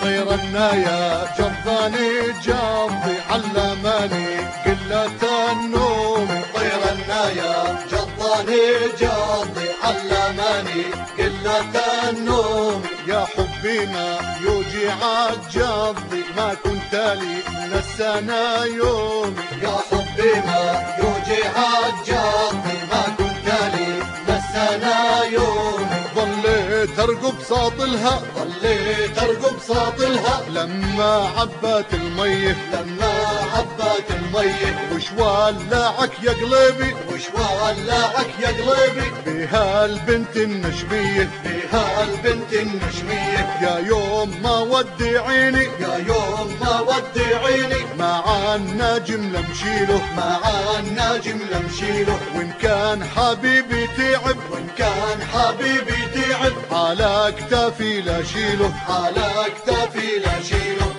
طير النايا جرذاني جرذي علمني قلة النوم. طير النايا جرذاني جرذي علمني قلة النوم. يا حبي ما يوجع جرذي ما كنت لي نسانا يومي. يا حبي ما يوجع جرذي ما كنت لي نسانا يومي. ظليت ارقب ساطلها ظليت ارقب ساطلها لما عبت الميه لما عبت الميه. وش ولعك يا قلبي وش ولعك يا قلبي بها البنت النشميه بها البنت النشميه. يا يوم ما ودعيني يا يوم ما ودعيني مع الناجم لمشيله مع الناجم لمشيله. وان كان حبيبي تعب وان كان حبيبي تعب على كتافي لا شيله على كتافي لا شيله.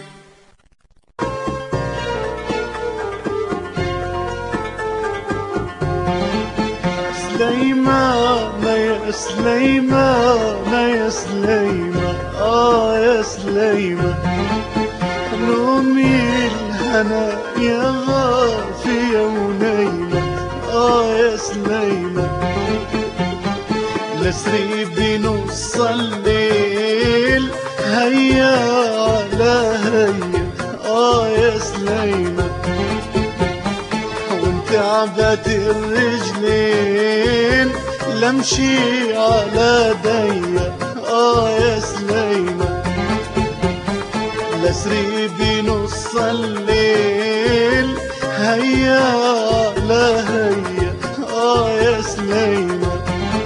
سليمان يا سليمان يا سليمان يا سليمان نومي الهنا يا غافية ونايمة يا سليمان. لسري بنص الليل هيا على هيا يا سليمان. وانت عبت الرجلين لمشي على ديا يا سليمان. لسري بنص الليل هيا على هيا يا سليمان.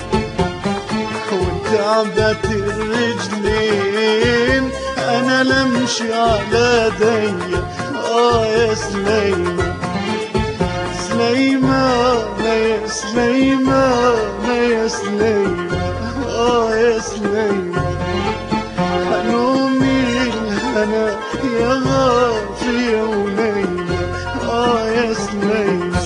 وانت عبت الرجلين انا لمشي على ديا يا سليمان. سليمان يا سليمان يا سليمان يا سليمان نومي الهنا يا غافية ونايمة يا سليمان.